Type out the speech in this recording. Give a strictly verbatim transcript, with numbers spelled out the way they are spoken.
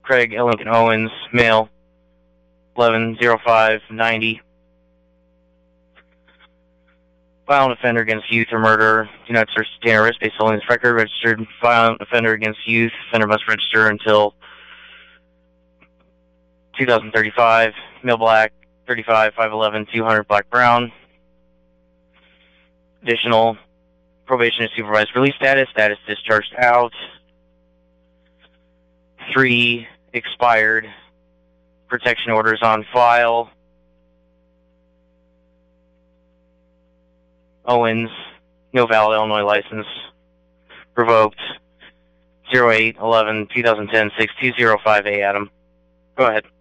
Craig L. Lincoln Owens, male, eleven oh five ninety. Violent offender against youth or murder. Do not search to obtain arrest based on this record. Registered violent offender against youth. Offender must register until two thousand thirty-five. Male black, thirty-five, five eleven, two hundred, black brown. Additional probation and supervised release status. Status discharged out. Three expired protection orders on file. Owens, no valid Illinois license, revoked. zero eight eleven twenty ten six two zero five A, Adam. Go ahead.